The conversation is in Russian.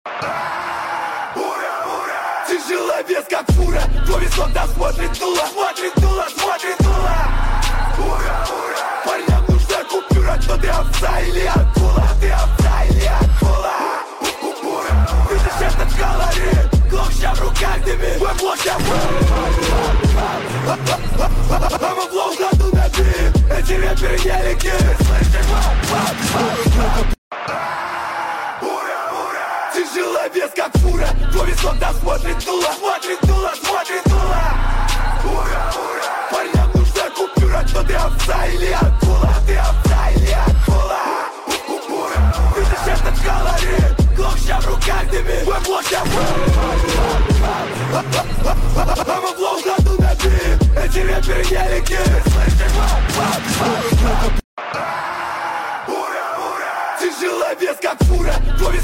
Тяжелый вес, как фура. Твой весок, да, смотрит дуло. Смотрит дуло, смотрит дуло. Ура, ура. Парням нужна купюра. Кто ты, овца или акула? Ты овца или акула? Ура. Видишь этот колорит? Глок в руках дымит. Мой блок я I'm a flow, году на бит. Эти рэперы не лики. Слышишь? Тяжелый вес, как фура. Твой весок, да, смотрит дуло. Смотрит дуло, смотрит дуло. Ура, ура. Парням нужна купюра. Кто ты, овца или акула? Ты овца или акула? Ура. Видишь этот колорит? Глок в руках дымит. Мой блок я I'm a flow, году на бит. Эти рэперы не лики. Слышишь? Ура, ура. Тяжелый вес, как фура. Твой